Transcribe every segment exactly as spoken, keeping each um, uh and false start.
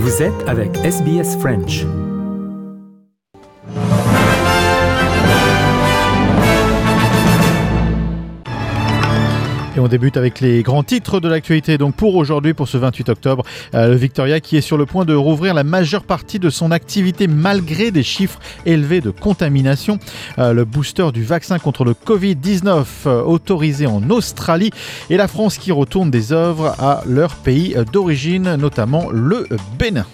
Vous êtes avec S B S French. Et on débute avec les grands titres de l'actualité. Donc pour aujourd'hui, pour ce vingt-huit octobre, euh, le Victoria qui est sur le point de rouvrir la majeure partie de son activité malgré des chiffres élevés de contamination. Euh, le booster du vaccin contre le covid dix-neuf euh, autorisé en Australie et la France qui retourne des œuvres à leur pays d'origine, notamment le Bénin.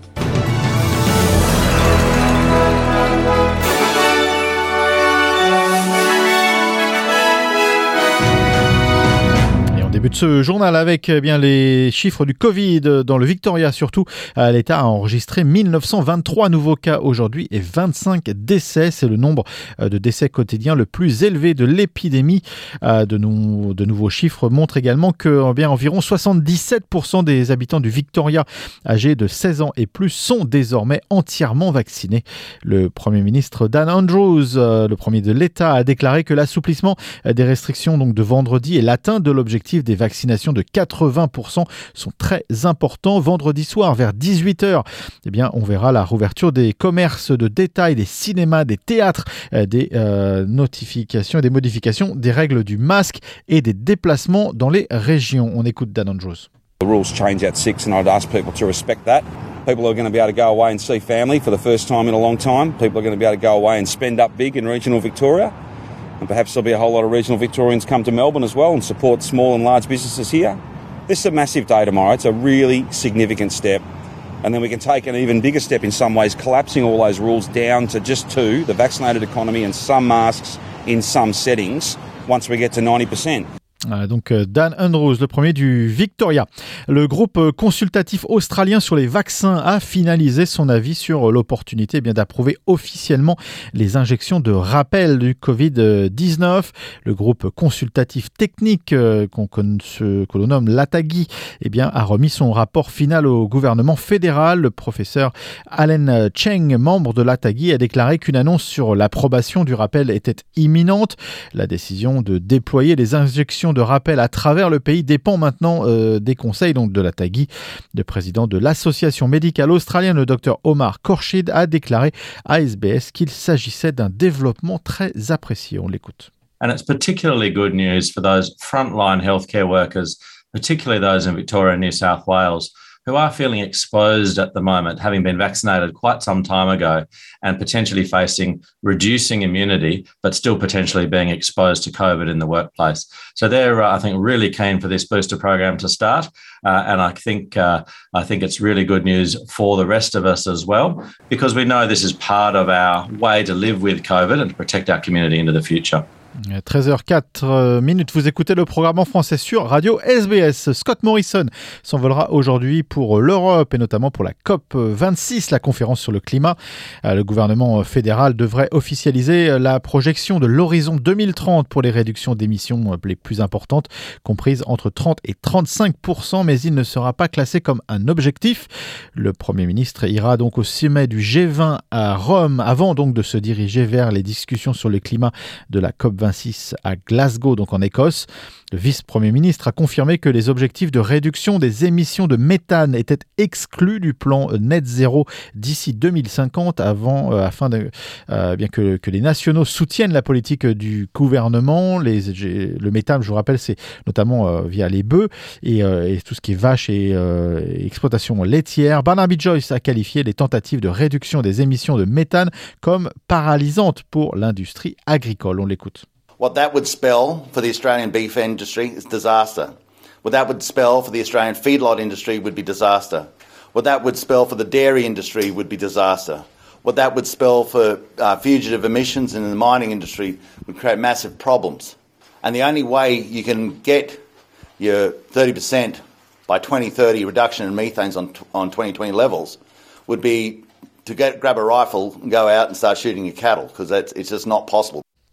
Début de ce journal avec eh bien, les chiffres du Covid dans le Victoria surtout. L'État a enregistré mille neuf cent vingt-trois nouveaux cas aujourd'hui et vingt-cinq décès. C'est le nombre de décès quotidiens le plus élevé de l'épidémie. De, nou- de nouveaux chiffres montrent également que eh bien, environ soixante-dix-sept pour cent des habitants du Victoria âgés de seize ans et plus sont désormais entièrement vaccinés. Le Premier ministre Dan Andrews, le premier de l'État, a déclaré que l'assouplissement des restrictions donc, de vendredi et l'atteinte de l'objectif des vaccinations de quatre-vingts pour cent sont très importants. Vendredi soir, vers dix-huit heures, eh bien, on verra la rouverture des commerces de détail, des cinémas, des théâtres, des euh, notifications et des modifications des règles du masque et des déplacements dans les régions. On écoute Dan Andrews. The rules change at six and I'd ask people to respect that. People are going to be able to go away and see family for the first time in a long time. People are going to be able to go away and spend up big in regional Victoria. And perhaps there'll be a whole lot of regional Victorians come to Melbourne as well and support small and large businesses here. This is a massive day tomorrow. It's a really significant step. And then we can take an even bigger step in some ways, collapsing all those rules down to just two, the vaccinated economy and some masks in some settings, once we get to ninety percent. Donc Dan Andrews, le premier du Victoria. Le groupe consultatif australien sur les vaccins a finalisé son avis sur l'opportunité eh bien, d'approuver officiellement les injections de rappel du covid dix-neuf. Le groupe consultatif technique euh, qu'on, qu'on, que l'on nomme l'ATAGI eh bien, a remis son rapport final au gouvernement fédéral. Le professeur Alan Cheng, membre de l'ATAGI, a déclaré qu'une annonce sur l'approbation du rappel était imminente. La décision de déployer les injections de rappel à travers le pays dépend maintenant euh, des conseils donc de l'ATAGI. Le président de l'association médicale australienne, le docteur Omar Khorshid, a déclaré à S B S qu'il s'agissait d'un développement très apprécié. On l'écoute. And it's particularly good news for those frontline healthcare workers, particularly those in Victoria and New South Wales, who are feeling exposed at the moment, having been vaccinated quite some time ago and potentially facing reducing immunity, but still potentially being exposed to COVID in the workplace. So they're, uh, I think, really keen for this booster program to start. Uh, and I think, uh, I think it's really good news for the rest of us as well, because we know this is part of our way to live with COVID and to protect our community into the future. treize heures quatre minutes, vous écoutez le programme en français sur Radio S B S. Scott Morrison s'envolera aujourd'hui pour l'Europe et notamment pour la COP vingt-six, la conférence sur le climat. Le gouvernement fédéral devrait officialiser la projection de l'horizon deux mille trente pour les réductions d'émissions les plus importantes, comprises entre trente et trente-cinq pour cent, mais il ne sera pas classé comme un objectif. Le Premier ministre ira donc au sommet du G vingt à Rome avant donc de se diriger vers les discussions sur le climat de la COP vingt-six à Glasgow, donc en Écosse. Le vice-premier ministre a confirmé que les objectifs de réduction des émissions de méthane étaient exclus du plan net zéro d'ici deux mille cinquante, avant, euh, afin de, euh, bien que, que les nationaux soutiennent la politique du gouvernement. Les, le méthane, je vous rappelle, c'est notamment euh, via les bœufs et, euh, et tout ce qui est vaches et, euh, et exploitation laitière. Barnaby Joyce a qualifié les tentatives de réduction des émissions de méthane comme paralysantes pour l'industrie agricole. On l'écoute. What that would spell for the Australian beef industry is disaster. What that would spell for the Australian feedlot industry would be disaster. What that would spell for the dairy industry would be disaster. What that would spell for uh, fugitive emissions in the mining industry would create massive problems. And the only way you can get your thirty percent by twenty thirty reduction in methanes on, on twenty twenty levels would be to get, grab a rifle and go out and start shooting your cattle, because it's just not possible.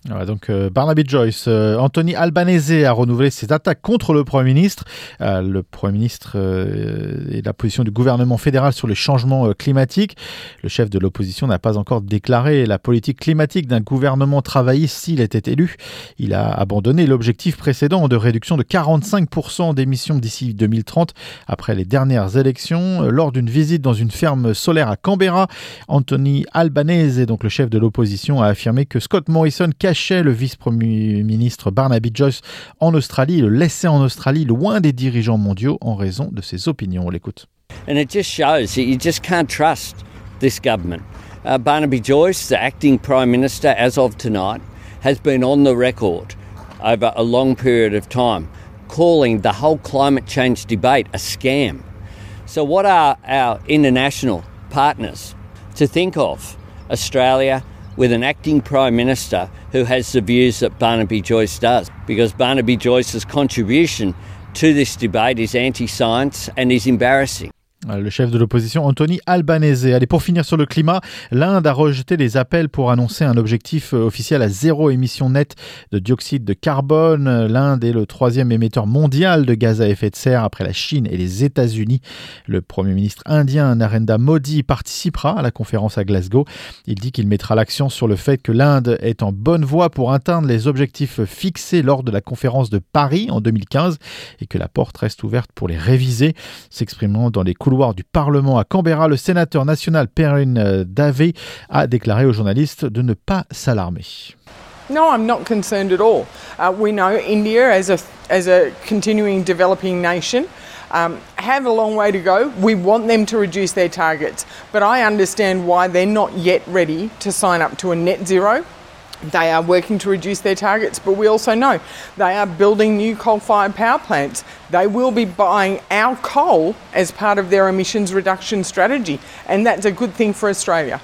Ouais, donc euh, Barnaby Joyce, euh, Anthony Albanese a renouvelé ses attaques contre le Premier ministre. Euh, le Premier ministre euh, et la position du gouvernement fédéral sur les changements euh, climatiques. Le chef de l'opposition n'a pas encore déclaré la politique climatique d'un gouvernement travailliste s'il était élu. Il a abandonné l'objectif précédent de réduction de quarante-cinq pour cent d'émissions d'ici deux mille trente après les dernières élections. Lors d'une visite dans une ferme solaire à Canberra, Anthony Albanese, donc le chef de l'opposition, a affirmé que Scott Morrison cachait le vice-premier ministre Barnaby Joyce en Australie, le laissait en Australie loin des dirigeants mondiaux en raison de ses opinions. On l'écoute. And it just shows that you just can't trust this government. Uh, Barnaby Joyce, the acting Prime Minister as of tonight, has been on the record over a long period of time calling the whole climate change debate a scam. So what are our international partners to think of? Australia with an acting Prime Minister who has the views that Barnaby Joyce does, because Barnaby Joyce's contribution to this debate is anti-science and is embarrassing. Le chef de l'opposition, Anthony Albanese. Allez, pour finir sur le climat, l'Inde a rejeté les appels pour annoncer un objectif officiel à zéro émission nette de dioxyde de carbone. L'Inde est le troisième émetteur mondial de gaz à effet de serre après la Chine et les États-Unis. Le Premier ministre indien Narendra Modi participera à la conférence à Glasgow. Il dit qu'il mettra l'accent sur le fait que l'Inde est en bonne voie pour atteindre les objectifs fixés lors de la conférence de Paris en deux mille quinze et que la porte reste ouverte pour les réviser. S'exprimant dans les couloirs du Parlement à Canberra, le sénateur national Perrin Dave a déclaré aux journalistes de ne pas s'alarmer. No, I'm not concerned at all. Uh, we know India, as a as a continuing developing nation, um, have a long way to go. We want them to reduce their targets, but I understand why they're not yet ready to sign up to a net zero. They are working to reduce their targets, but we also know they are building new coal-fired power plants. They will be buying our coal as part of their emissions reduction strategy, and that's a good thing for Australia.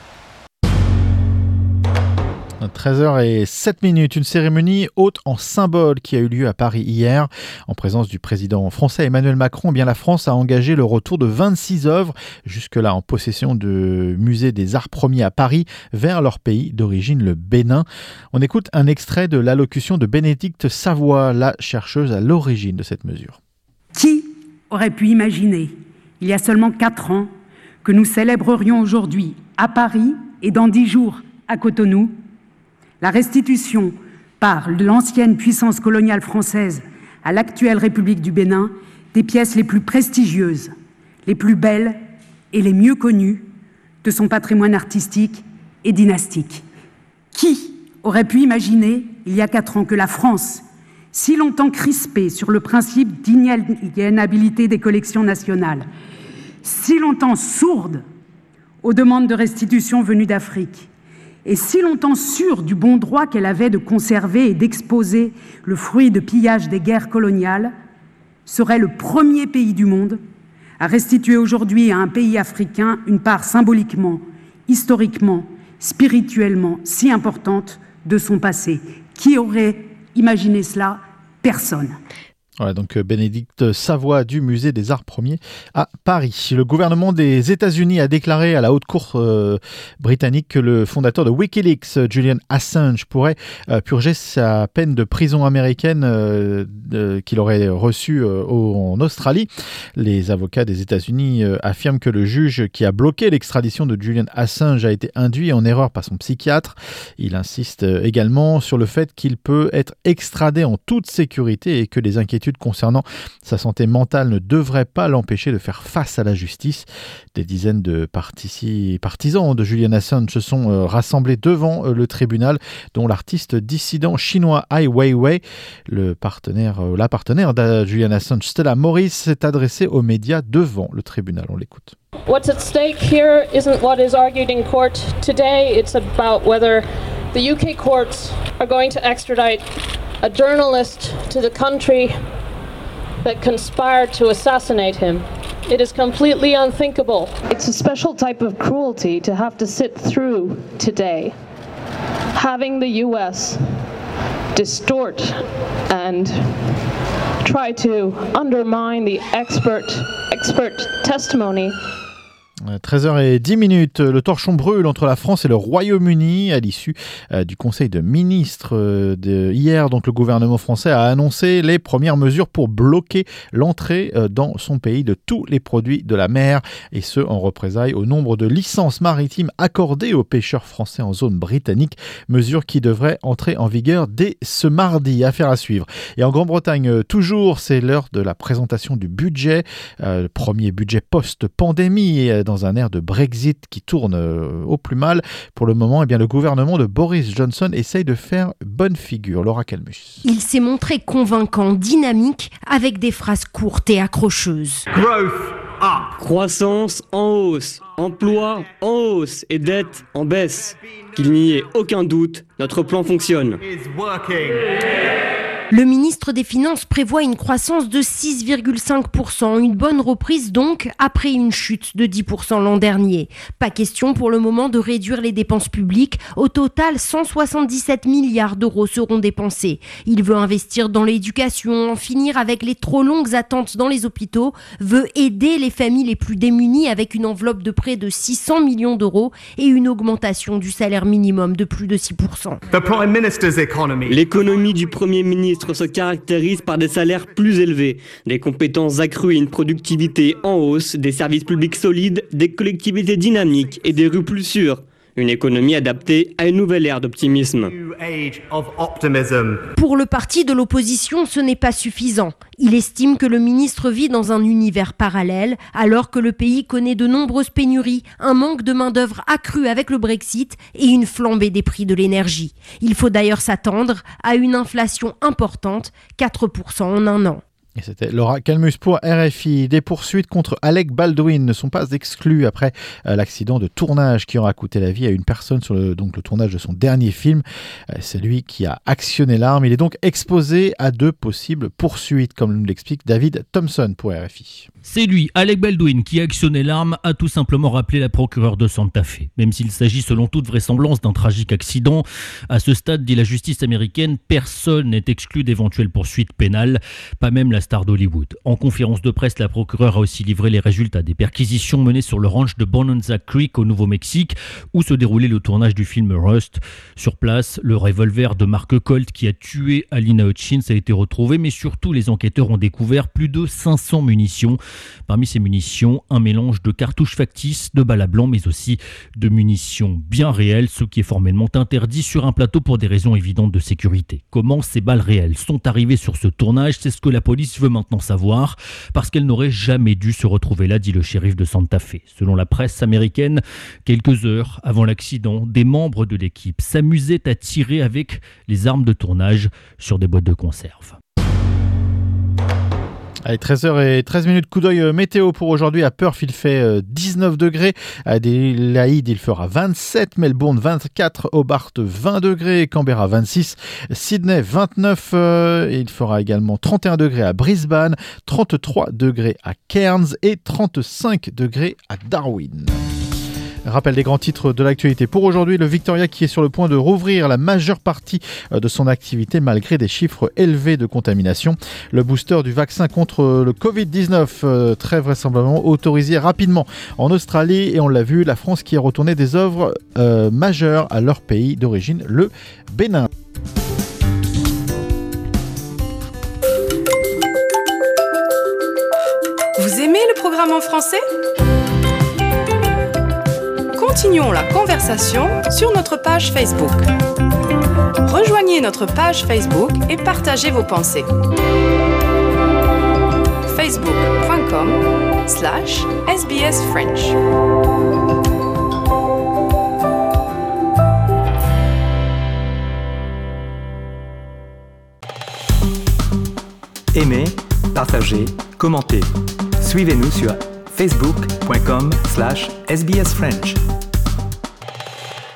treize heures zéro sept minutes, une cérémonie haute en symbole qui a eu lieu à Paris hier. En présence du président français Emmanuel Macron, eh bien la France a engagé le retour de vingt-six œuvres, jusque-là en possession du musée des Arts Premiers à Paris, vers leur pays d'origine, le Bénin. On écoute un extrait de l'allocution de Bénédicte Savoy, la chercheuse à l'origine de cette mesure. Qui aurait pu imaginer, il y a seulement quatre ans, que nous célébrerions aujourd'hui à Paris et dans dix jours à Cotonou la restitution par l'ancienne puissance coloniale française à l'actuelle République du Bénin des pièces les plus prestigieuses, les plus belles et les mieux connues de son patrimoine artistique et dynastique. Qui aurait pu imaginer, il y a quatre ans, que la France, si longtemps crispée sur le principe d'inaliénabilité des collections nationales, si longtemps sourde aux demandes de restitution venues d'Afrique, et si longtemps sûre du bon droit qu'elle avait de conserver et d'exposer le fruit de pillage des guerres coloniales, serait le premier pays du monde à restituer aujourd'hui à un pays africain une part symboliquement, historiquement, spirituellement si importante de son passé. Qui aurait imaginé cela? Personne. Voilà, donc Bénédicte Savoy du musée des Arts Premiers à Paris. Le gouvernement des États-Unis a déclaré à la haute cour euh, britannique que le fondateur de Wikileaks, Julian Assange, pourrait euh, purger sa peine de prison américaine euh, euh, qu'il aurait reçue euh, en Australie. Les avocats des États-Unis euh, affirment que le juge qui a bloqué l'extradition de Julian Assange a été induit en erreur par son psychiatre. Il insiste également sur le fait qu'il peut être extradé en toute sécurité et que les inquiétudes concernant sa santé mentale ne devrait pas l'empêcher de faire face à la justice. Des dizaines de partici- partisans de Julian Assange se sont euh, rassemblés devant euh, le tribunal, dont l'artiste dissident chinois Ai Weiwei. Le partenaire, euh, la partenaire de Julian Assange, Stella Morris, s'est adressée aux médias devant le tribunal. On l'écoute. What's at stake here isn't what is argued in court today. It's about whether the U K courts are going to extradite a journalist to the country that conspired to assassinate him. It is completely unthinkable. It's a special type of cruelty to have to sit through today. Having the U S distort and try to undermine the expert expert testimony. treize heures dix, le torchon brûle entre la France et le Royaume-Uni à l'issue euh, du Conseil de ministres euh, de hier. Donc le gouvernement français a annoncé les premières mesures pour bloquer l'entrée euh, dans son pays de tous les produits de la mer, et ce en représailles au nombre de licences maritimes accordées aux pêcheurs français en zone britannique, mesure qui devrait entrer en vigueur dès ce mardi. Affaire à suivre. Et en Grande-Bretagne, toujours, c'est l'heure de la présentation du budget, euh, le premier budget post-pandémie, et dans un air de Brexit qui tourne euh, au plus mal. Pour le moment, eh bien, le gouvernement de Boris Johnson essaye de faire bonne figure. Laura Calmus. Il s'est montré convaincant, dynamique, avec des phrases courtes et accrocheuses. Growth up. Croissance en hausse, emploi en hausse et dette en baisse. Qu'il n'y ait aucun doute, notre plan fonctionne. Le ministre des Finances prévoit une croissance de six virgule cinq pour cent, une bonne reprise donc après une chute de dix pour cent l'an dernier. Pas question pour le moment de réduire les dépenses publiques. Au total, cent soixante-dix-sept milliards d'euros seront dépensés. Il veut investir dans l'éducation, en finir avec les trop longues attentes dans les hôpitaux, veut aider les familles les plus démunies avec une enveloppe de près de six cents millions d'euros et une augmentation du salaire minimum de plus de six pour cent. L'économie du Premier ministre se caractérise par des salaires plus élevés, des compétences accrues et une productivité en hausse, des services publics solides, des collectivités dynamiques et des rues plus sûres. Une économie adaptée à une nouvelle ère d'optimisme. Pour le parti de l'opposition, ce n'est pas suffisant. Il estime que le ministre vit dans un univers parallèle, alors que le pays connaît de nombreuses pénuries, un manque de main-d'œuvre accru avec le Brexit et une flambée des prix de l'énergie. Il faut d'ailleurs s'attendre à une inflation importante, quatre pour cent en un an. Et c'était Laura Calmus pour R F I. Des poursuites contre Alec Baldwin ne sont pas exclues après euh, l'accident de tournage qui aura coûté la vie à une personne sur le, donc le tournage de son dernier film. Euh, c'est lui qui a actionné l'arme. Il est donc exposé à deux possibles poursuites, comme nous l'explique David Thompson pour R F I. C'est lui, Alec Baldwin, qui a actionné l'arme, a tout simplement rappelé la procureure de Santa Fe. Même s'il s'agit selon toute vraisemblance d'un tragique accident, à ce stade, dit la justice américaine, personne n'est exclu d'éventuelles poursuites pénales, pas même la star d'Hollywood. En conférence de presse, la procureure a aussi livré les résultats des perquisitions menées sur le ranch de Bonanza Creek au Nouveau-Mexique, où se déroulait le tournage du film Rust. Sur place, le revolver de marque Colt qui a tué Alina Hutchins a été retrouvé, mais surtout les enquêteurs ont découvert plus de cinq cents munitions. Parmi ces munitions, un mélange de cartouches factices, de balles à blanc, mais aussi de munitions bien réelles, ce qui est formellement interdit sur un plateau pour des raisons évidentes de sécurité. Comment ces balles réelles sont arrivées sur ce tournage, c'est ce que la police veut maintenant savoir, parce qu'elles n'auraient jamais dû se retrouver là, dit le shérif de Santa Fe. Selon la presse américaine, quelques heures avant l'accident, des membres de l'équipe s'amusaient à tirer avec les armes de tournage sur des boîtes de conserve. Allez, treize heures treize, coup d'œil météo pour aujourd'hui. À Perth, il fait dix-neuf degrés. À Adélaïde, il fera vingt-sept. Melbourne, vingt-quatre. Hobart, vingt degrés. Canberra, vingt-six. Sydney, vingt-neuf. Et il fera également trente et un degrés à Brisbane, trente-trois degrés à Cairns et trente-cinq degrés à Darwin. Rappel des grands titres de l'actualité. Pour aujourd'hui, le Victoria qui est sur le point de rouvrir la majeure partie de son activité malgré des chiffres élevés de contamination. Le booster du vaccin contre le covid dix-neuf, très vraisemblablement autorisé rapidement en Australie. Et on l'a vu, la France qui a retourné des œuvres euh, majeures à leur pays d'origine, le Bénin. Vous aimez le programme en français ? Continuons la conversation sur notre page Facebook. Rejoignez notre page Facebook et partagez vos pensées. facebook.com slash sbsfrench. Aimez, partagez, commentez. Suivez-nous sur facebook.com slash sbsfrench.